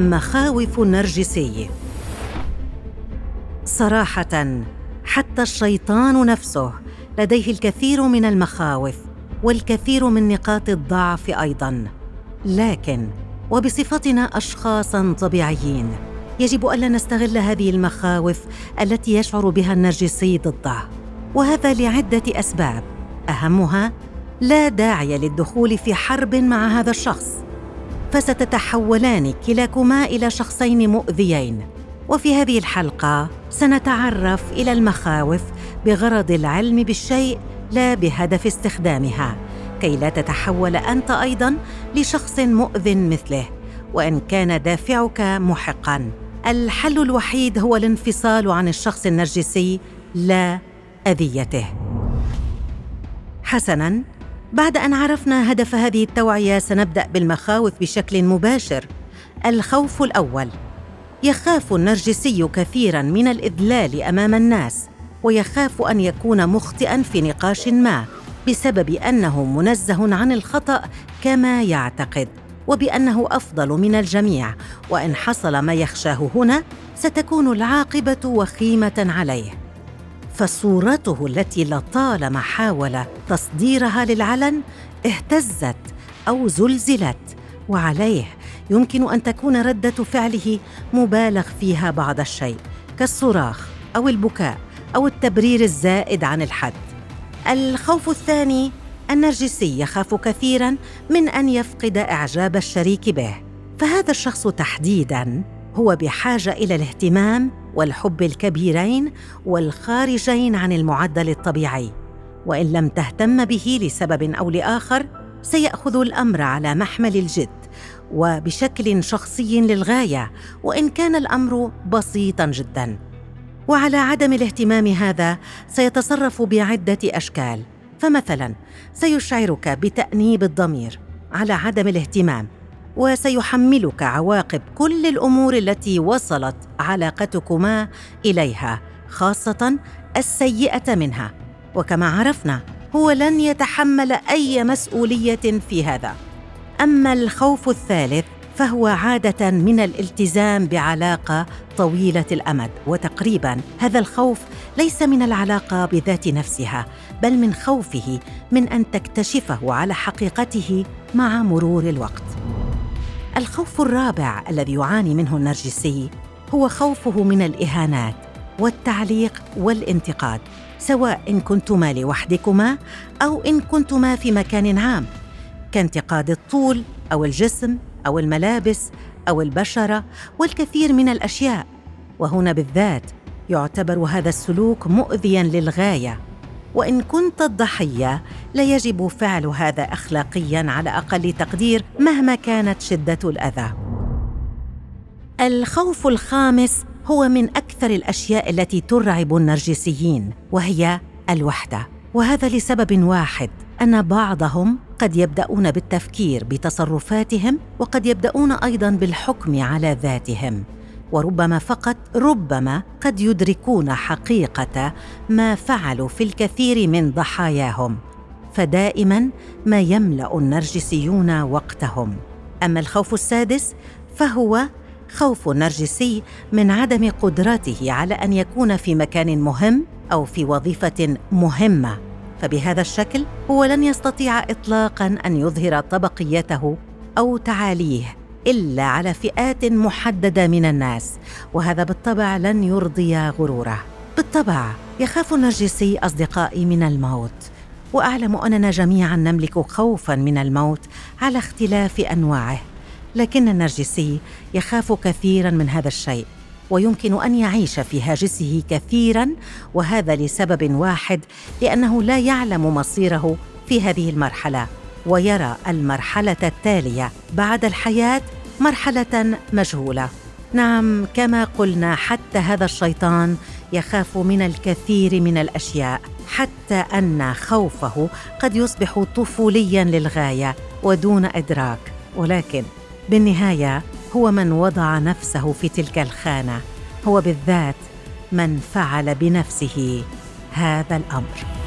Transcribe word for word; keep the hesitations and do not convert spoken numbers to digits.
مخاوف النرجسي. صراحة حتى الشيطان نفسه لديه الكثير من المخاوف والكثير من نقاط الضعف أيضاً، لكن وبصفتنا أشخاصاً طبيعيين يجب ألا نستغل هذه المخاوف التي يشعر بها النرجسي ضده، وهذا لعدة أسباب. أهمها لا داعي للدخول في حرب مع هذا الشخص، فستتحولان كلاكما إلى شخصين مؤذيين. وفي هذه الحلقة سنتعرف إلى المخاوف بغرض العلم بالشيء لا بهدف استخدامها، كي لا تتحول أنت أيضاً لشخص مؤذٍ مثله. وإن كان دافعك محقاً، الحل الوحيد هو الانفصال عن الشخص النرجسي لا أذيته. حسناً، بعد أن عرفنا هدف هذه التوعية سنبدأ بالمخاوف بشكل مباشر. الخوف الأول: يخاف النرجسي كثيراً من الإذلال أمام الناس، ويخاف أن يكون مخطئاً في نقاش ما بسبب أنه منزه عن الخطأ كما يعتقد، وبأنه أفضل من الجميع، وإن حصل ما يخشاه هنا ستكون العاقبة وخيمة عليه. فصورته التي لطالما حاول تصديرها للعلن اهتزت أو زلزلت، وعليه يمكن أن تكون ردة فعله مبالغ فيها بعض الشيء، كالصراخ أو البكاء أو التبرير الزائد عن الحد. الخوف الثاني: النرجسي يخاف كثيراً من أن يفقد إعجاب الشريك به، فهذا الشخص تحديداً هو بحاجة إلى الاهتمام والحب الكبيرين والخارجين عن المعدل الطبيعي، وإن لم تهتم به لسبب أو لآخر سيأخذ الأمر على محمل الجد وبشكل شخصي للغاية، وإن كان الأمر بسيطاً جداً. وعلى عدم الاهتمام هذا سيتصرف بعدة أشكال، فمثلاً سيشعرك بتأنيب الضمير على عدم الاهتمام، وسيحملك عواقب كل الأمور التي وصلت علاقتكما إليها، خاصة السيئة منها، وكما عرفنا هو لن يتحمل أي مسؤولية في هذا. أما الخوف الثالث فهو عادة من الالتزام بعلاقة طويلة الأمد، وتقريباً هذا الخوف ليس من العلاقة بذات نفسها، بل من خوفه من أن تكتشفه على حقيقته مع مرور الوقت. الخوف الرابع الذي يعاني منه النرجسي هو خوفه من الإهانات والتعليق والانتقاد، سواء إن كنتما لوحدكما أو إن كنتما في مكان عام، كانتقاد الطول أو الجسم أو الملابس أو البشرة والكثير من الأشياء. وهنا بالذات يعتبر هذا السلوك مؤذياً للغاية، وإن كنت الضحية لا يجب فعل هذا أخلاقياً على أقل تقدير مهما كانت شدة الأذى. الخوف الخامس هو من أكثر الأشياء التي ترعب النرجسيين، وهي الوحدة، وهذا لسبب واحد: أن بعضهم قد يبدأون بالتفكير بتصرفاتهم، وقد يبدأون أيضاً بالحكم على ذاتهم، وربما فقط ربما قد يدركون حقيقة ما فعلوا في الكثير من ضحاياهم، فدائماً ما يملأ النرجسيون وقتهم. أما الخوف السادس فهو خوف النرجسي من عدم قدرته على أن يكون في مكان مهم أو في وظيفة مهمة، فبهذا الشكل هو لن يستطيع إطلاقاً أن يظهر طبقيته أو تعاليه إلا على فئات محددة من الناس، وهذا بالطبع لن يرضي غروره. بالطبع يخاف النرجسي أصدقائي من الموت، وأعلم أننا جميعاً نملك خوفاً من الموت على اختلاف أنواعه، لكن النرجسي يخاف كثيراً من هذا الشيء، ويمكن أن يعيش في هاجسه كثيراً، وهذا لسبب واحد: لأنه لا يعلم مصيره في هذه المرحلة، ويرى المرحلة التالية بعد الحياة مرحلة مجهولة. نعم، كما قلنا حتى هذا الشيطان يخاف من الكثير من الأشياء، حتى أن خوفه قد يصبح طفولياً للغاية ودون إدراك، ولكن بالنهاية هو من وضع نفسه في تلك الخانة، هو بالذات من فعل بنفسه هذا الأمر.